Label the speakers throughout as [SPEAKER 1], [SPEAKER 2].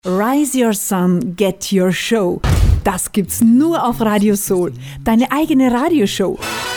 [SPEAKER 1] Rise Your Sun, Get Your Show. Das gibt's nur auf Radio Soul, deine eigene Radioshow.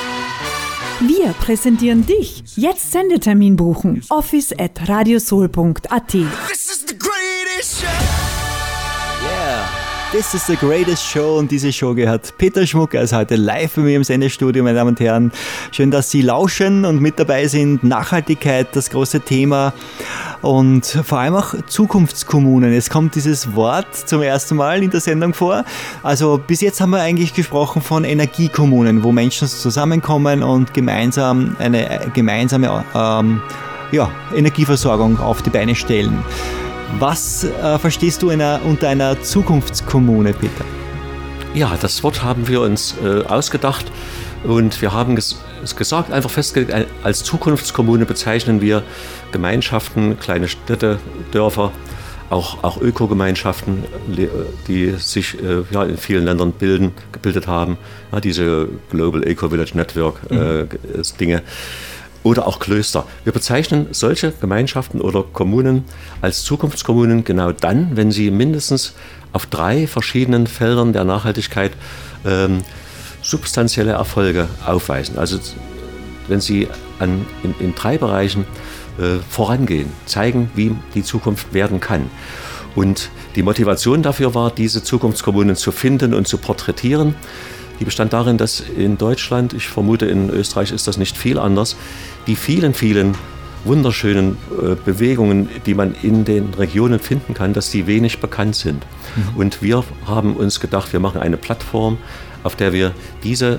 [SPEAKER 1] Wir präsentieren dich. Jetzt Sendetermin buchen. office@radiosoul.at.
[SPEAKER 2] This is the greatest show.
[SPEAKER 3] Yeah, this is the greatest show. Und diese Show gehört Peter Schmuck. Er ist heute live bei mir im Sendestudio, meine Damen und Herren. Schön, dass Sie lauschen und mit dabei sind. Nachhaltigkeit, das große Thema. Und vor allem auch Zukunftskommunen. Es kommt dieses Wort zum ersten Mal in der Sendung vor. Also bis jetzt haben wir eigentlich gesprochen von Energiekommunen, wo Menschen zusammenkommen und gemeinsam eine gemeinsame Energieversorgung auf die Beine stellen. Was verstehst du unter einer Zukunftskommune, Peter?
[SPEAKER 4] Ja, das Wort haben wir uns ausgedacht und wir haben gesagt, einfach festgelegt, als Zukunftskommune bezeichnen wir Gemeinschaften, kleine Städte, Dörfer, auch Ökogemeinschaften, die sich in vielen Ländern gebildet haben, diese Global Eco-Village Network Dinge. Oder auch Klöster. Wir bezeichnen solche Gemeinschaften oder Kommunen als Zukunftskommunen genau dann, wenn sie mindestens auf 3 verschiedenen Feldern der Nachhaltigkeit substanzielle Erfolge aufweisen. Also wenn sie in 3 Bereichen vorangehen, zeigen, wie die Zukunft werden kann. Und die Motivation dafür war, diese Zukunftskommunen zu finden und zu porträtieren. Die bestand darin, dass in Deutschland, ich vermute in Österreich ist das nicht viel anders, die vielen, vielen wunderschönen Bewegungen, die man in den Regionen finden kann, dass die wenig bekannt sind. Und wir haben uns gedacht, wir machen eine Plattform, auf der wir diese,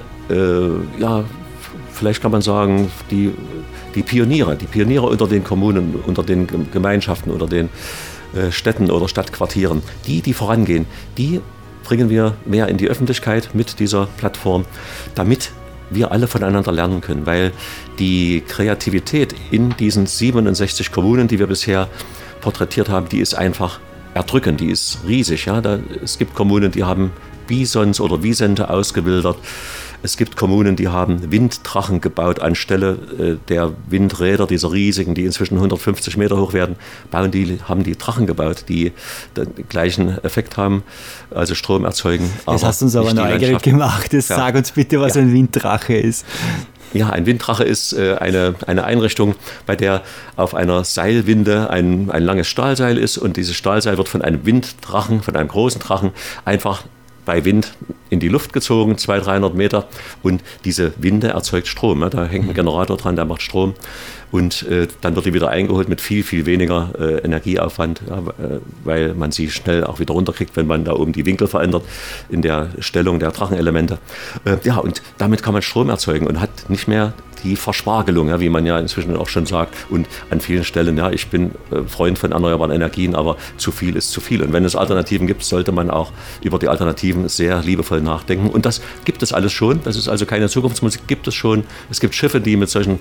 [SPEAKER 4] vielleicht kann man sagen, die Pioniere unter den Kommunen, unter den Gemeinschaften, unter den Städten oder Stadtquartieren, die vorangehen, die bringen wir mehr in die Öffentlichkeit mit dieser Plattform, damit wir alle voneinander lernen können, weil die Kreativität in diesen 67 Kommunen, die wir bisher porträtiert haben, die ist einfach erdrückend, die ist riesig. Ja? Es gibt Kommunen, die haben Bisons oder Wisente ausgewildert. Es gibt Kommunen, die haben Winddrachen gebaut anstelle der Windräder, dieser riesigen, die inzwischen 150 Meter hoch werden, haben die Drachen gebaut, die den gleichen Effekt haben, also Strom erzeugen.
[SPEAKER 3] Das hast du uns aber neugierig gemacht. Sag uns bitte, was ein Winddrache ist.
[SPEAKER 4] Ja, ein Winddrache ist eine Einrichtung, bei der auf einer Seilwinde ein langes Stahlseil ist und dieses Stahlseil wird von einem Winddrachen, von einem großen Drachen einfach bei Wind in die Luft gezogen, 200-300 Meter, und diese Winde erzeugt Strom. Ja, da hängt ein Generator dran, der macht Strom und dann wird die wieder eingeholt mit viel, viel weniger Energieaufwand, weil man sie schnell auch wieder runterkriegt, wenn man da oben die Winkel verändert in der Stellung der Drachenelemente. Und damit kann man Strom erzeugen und hat nicht mehr die Verspargelung, ja, wie man ja inzwischen auch schon sagt. Und an vielen Stellen, ja, ich bin Freund von erneuerbaren Energien, aber zu viel ist zu viel. Und wenn es Alternativen gibt, sollte man auch über die Alternativen sehr liebevoll nachdenken. Und das gibt es alles schon. Das ist also keine Zukunftsmusik, gibt es schon. Es gibt Schiffe, die mit solchen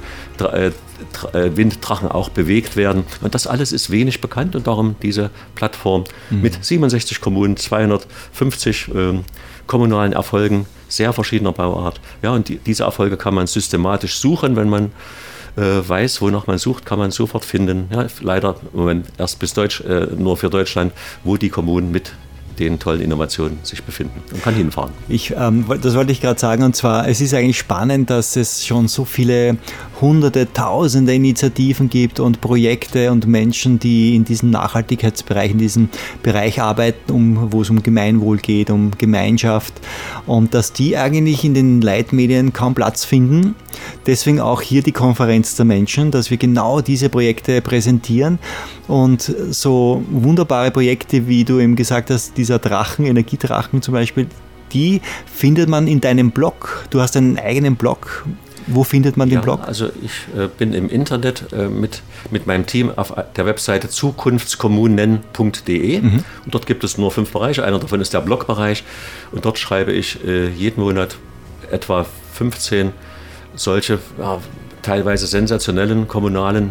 [SPEAKER 4] Winddrachen auch bewegt werden. Und das alles ist wenig bekannt und darum diese Plattform mit 67 Kommunen, 250 kommunalen Erfolgen, sehr verschiedener Bauart. Ja, und diese Erfolge kann man systematisch suchen, wenn man weiß, wonach man sucht, kann man sofort finden. Ja, leider im Moment erst nur für Deutschland, wo die Kommunen mit den tollen Innovationen sich befinden und kann hinfahren.
[SPEAKER 3] Das wollte ich gerade sagen, und zwar, es ist eigentlich spannend, dass es schon so viele Hunderte, Tausende Initiativen gibt und Projekte und Menschen, die in diesem Nachhaltigkeitsbereich, in diesem Bereich arbeiten, wo es um Gemeinwohl geht, um Gemeinschaft, und dass die eigentlich in den Leitmedien kaum Platz finden. Deswegen auch hier die Konferenz der Menschen, dass wir genau diese Projekte präsentieren und so wunderbare Projekte, wie du eben gesagt hast, dieser Drachen, Energiedrachen zum Beispiel, die findet man in deinem Blog. Du hast einen eigenen Blog. Wo findet man den Blog?
[SPEAKER 4] Also ich bin im Internet mit meinem Team auf der Webseite zukunftskommunen.de und dort gibt es nur 5 Bereiche. Einer davon ist der Blogbereich und dort schreibe ich jeden Monat etwa 15 solche teilweise sensationellen kommunalen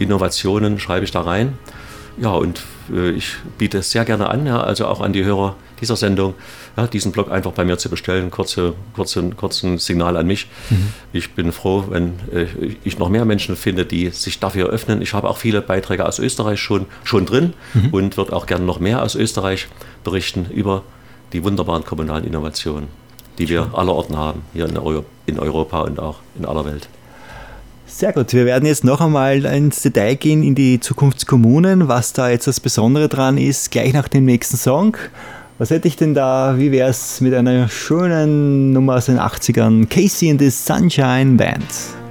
[SPEAKER 4] Innovationen schreibe ich da rein. Ja, und ich biete es sehr gerne an, ja, also auch an die Hörer dieser Sendung, diesen Blog einfach bei mir zu bestellen. Kurzen Signal an mich. Ich bin froh, wenn ich noch mehr Menschen finde, die sich dafür öffnen. Ich habe auch viele Beiträge aus Österreich schon drin und würde auch gerne noch mehr aus Österreich berichten über die wunderbaren kommunalen Innovationen, die wir allerorten haben, hier in Europa und auch in aller Welt.
[SPEAKER 3] Sehr gut, wir werden jetzt noch einmal ins Detail gehen in die Zukunftskommunen, was da jetzt das Besondere dran ist, gleich nach dem nächsten Song. Was hätte ich denn da, wie wäre es mit einer schönen Nummer aus den 80ern, Casey and the Sunshine Band?